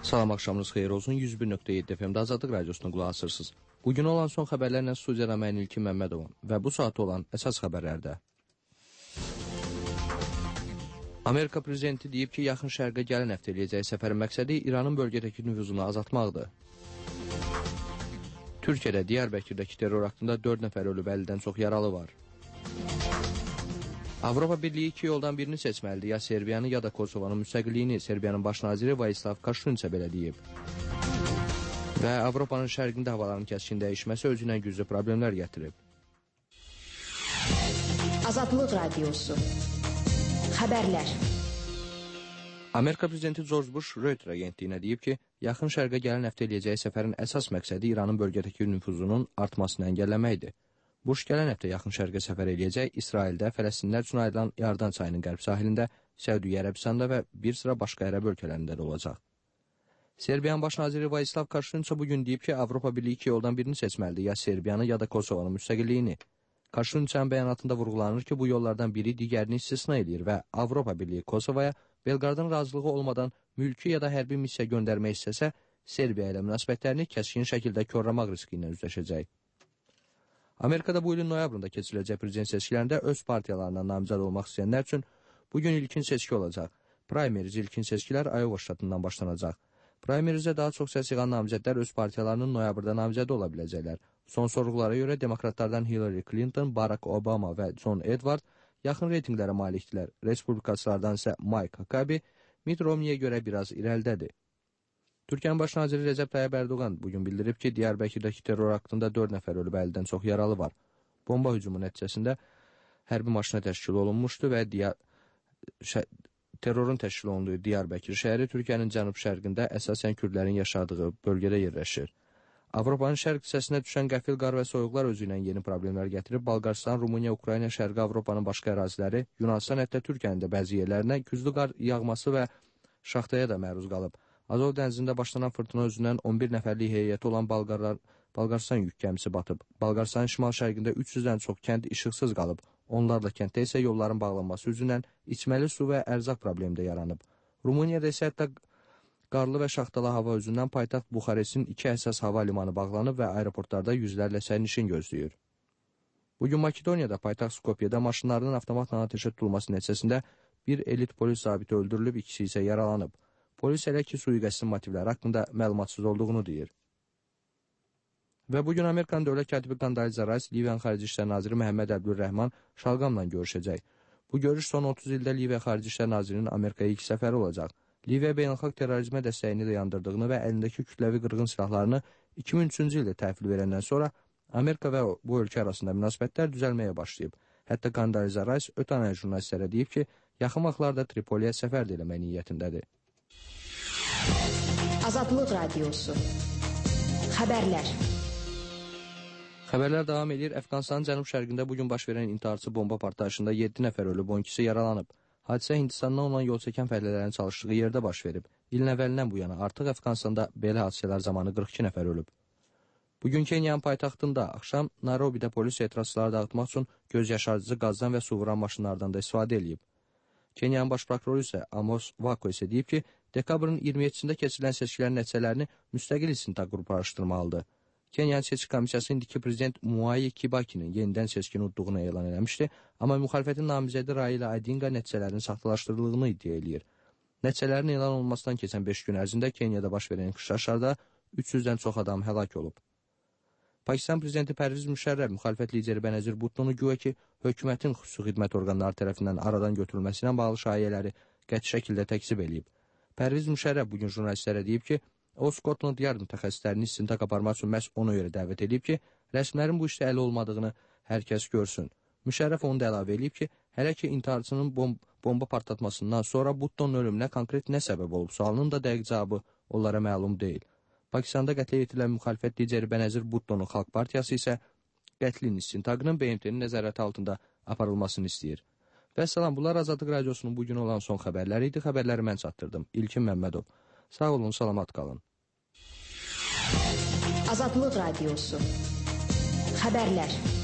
Salam, axşamınız xeyir olsun. 101.7 FM-də Azadlıq Radiosuna qulaq asırsınız. Bugün olan son xəbərlərlə studiyada mən İlkin Məmmədovum və bu saat olan əsas xəbərlərdə. Amerika prezidenti deyib ki, yaxın şərqə gələn həftə eləyəcəyi səfərin məqsədi İranın bölgədəki nüfuzunu azaltmaqdır. Türkiyədə Diyarbəkirdəki terror aktında 4 nəfər ölüb, 50-dən çox yaralı var. Avropa Birliyi iki yoldan birini seçməlidir, ya Serbiyanı ya da Kosovanın müstəqilliyini. Serbiyanın baş naziri Vojislav Koštunica belə deyib. Və Avropanın şərqində havaların kəskin dəyişməsi özü ilə güclü problemlər gətirib. Azadlıq Radiosu Xəbərlər. Amerika prezidenti George Bush Reuters agentliyinə deyib ki, yaxın şərqə gələn həftə eləyəcəyi səfərin əsas məqsədi İranın bölgədəki nüfuzunun artmasını əngəlləməkdir. Bush gələn həftə yaxın şərqə səfər eləyəcək, İsraildə, Fələstinlər üçün ayrılan Yardan çayının qərb sahilində, Səudiyyə Ərəbistanda və bir sıra başqa ərəb ölkələrində də olacaq. Serbiyanın baş naziri Vojislav Koštunica bugün deyib ki, Avropa Birliyi iki yoldan birini seçməlidir, ya Serbiyanı ya da Kosovanın müstəqilliyini. Koštunica'nın bəyanatında vurğulanır ki, bu yollardan biri digərini istisna edir və Avropa Birliyi Kosovaya Belqradın razılığı olmadan mülki ya da hərbi missiya göndərmək istəsə, Serbiya ilə münasibətlərini kəskin şəkildə korlamaq riski ilə üzləşəcək. Amerikada bu ilin noyabrında keçiriləcək prezident seçkilərində öz partiyalarına namizəd olmaq istəyənlər üçün bugün ilkin seçki olacaq. Primaries ilkin seçkilər Iowa ştatından başlanacaq. Primaries-ə daha çox səs yığan namizədlər öz partiyalarının noyabrda namizədi ola biləcəklər. Son sorğulara görə demokratlardan Hillary Clinton, Barack Obama və John Edward yaxın reytinqlərə malikdirlər. Respublikaçılardan isə Mike Huckabee Mitt Romney'ə görə biraz irəlidədir. Türkiyənin baş naziri Recep Tayyip Erdoğan bugün bildirib ki, Diyarbəkirdəki terror aktında 4 nəfər ölüb, 50-dən çox yaralı var. Bomba hücumu nəticəsində hərbi maşına təşkil olunmuşdu və terrorun təşkil olunduğu Diyarbəkir şəhəri Türkiyənin cənub-şərqində əsasən kürdlərin yaşadığı bölgədə yerləşir. Avropanın şərq hissəsinə düşən qəfil qar və soyuqlar özü ilə yeni problemlər gətirib, Balqaristan, Rumıniya, Ukrayna, Şərqi Avropanın başqa əraziləri, Yunanistan, hətta Türkiyənin də bəzi yerlərinə güclü qar yağması və şaxtaya da məruz qalıb. Azov dənizində başlanan fırtına özündən 11 nəfərlik heyəti olan Balqaristan yük gəmisi batıb. Balqaristanın şimal-şərqində 300-dən çox kənd işıqsız qalıb. Onlarla kənddə isə yolların bağlanması üzündən içməli su və ərzaq problemi də yaranıb. Rumuniyada isə hətta qarlı və şaxtalı hava üzündən paytaxt Buxarestin 2 əsas hava limanı bağlanıb və aeroportlarda yüzlərlə sərnişin gözləyir. Bugün Makedoniyada paytaxt Skopyədə maşınlarının avtomatla atəşə tutulması nəticəsində bir elit polis zabiti öldürülüb, ikisi isə yaralanıb. Polis elə ki, sui-qəsdin motivləri haqqında məlumatsız olduğunu deyir. Və bugün Amerikanın dövlət katibi Condoleezza Rice, Liviyanın Xarici İşlər Naziri Məhəmməd Əbdülrəhman Şalqamla görüşəcək. Bu görüş son 30 ildə Liviya Xarici İşlər Nazirinin Amerikaya ilk səfəri olacaq. Liviya beynəlxalq terrorizmə dəstəyini də yandırdığını və əlindəki kütləvi qırğın silahlarını 2003-cü ildə təhvil verəndən sonra Amerika və bu ölkə arasında münasibətlər düzəlməyə başlayıb. Hətta Condoleezza Rice ötən ay jurnalistlərə deyib ki, yaxın vaxtlarda Tripoliyə səfər də eləmək niyyətindədir. Azadlıq Radiosu Xəbərlər. Xəbərlər davam edir. Əfqanistanın cənub-şərqində bugün baş verən intiharçı bomba partlayışında 7 nəfər ölüb, 12-si yaralanıb. Hadisə Hindistandan olan yol çəkən fəhlələrin çalışdığı yerdə baş verib. İlin əvvəlindən bu yana artıq Əfqanistanda belə hadisələr zamanı 42 nəfər ölüb. Bugün Kenyanın paytaxtında axşam Nairobidə polis etirazçıları dağıtmaq üçün göz yaşardıcı qazdan və su vuran maşınlardan da istifadə edib. Kenyanın baş prokuroru isə Amos Wako isə deyib ki, dekabrın 27-sində keçirilən seçkilərin nəticələrini müstəqil istintaq qrupu araşdırmalıdır. Kenyanın seçki komissiyası indiki prezident Mwai Kibakinin yenidən seçkini udduğunu elan eləmişdi, amma müxalifətin namizədi Raila Odinga nəticələrin saxtalaşdırıldığını iddia eləyir. Nəticələrin elan olunmasından keçən 5 gün ərzində Keniyada baş verən qışlaşlarda 300-dən çox adam həlak olub. Pakistan prezidenti Pərviz Müşərrəf müxalifət lideri Benazir Bhuttonun güya ki, hökumətin xüsusi xidmət orqanları tərəfindən aradan götürülməsi ilə bağlı şayələri qəti şəkildə təkzib eləyib. Pərviz Müşərrəf bugün jurnalistlərə deyib ki, o Scotland Yard mütəxəssislərini istintaq aparmaq üçün məhz ona görə dəvət edib ki, rəsmilərin bu işdə əli olmadığını hər kəs görsün. Müşərrəf onu da əlavə eləyib ki, hələ ki intiharçının bomba partlatmasından sonra Bhuttonun ölümünə konkret nə səbəb olub sualının da dəqiq cavabı onlara məlum deyil. Pakistanda qətlə yetirilən müxalifət lideri Benazir Bhuttonun Xalq Partiyası isə qətlin istintaqının BMT-nin nəzarəti altında aparılmasını istəyir. Və salam, bunlar Azadlıq Radiosunun bugün olan son xəbərləri idi. Xəbərləri mən çatdırdım. İlkin Məmmədov. Sağ olun, salamat qalın. Azadlıq Radiosu Xəbərlər.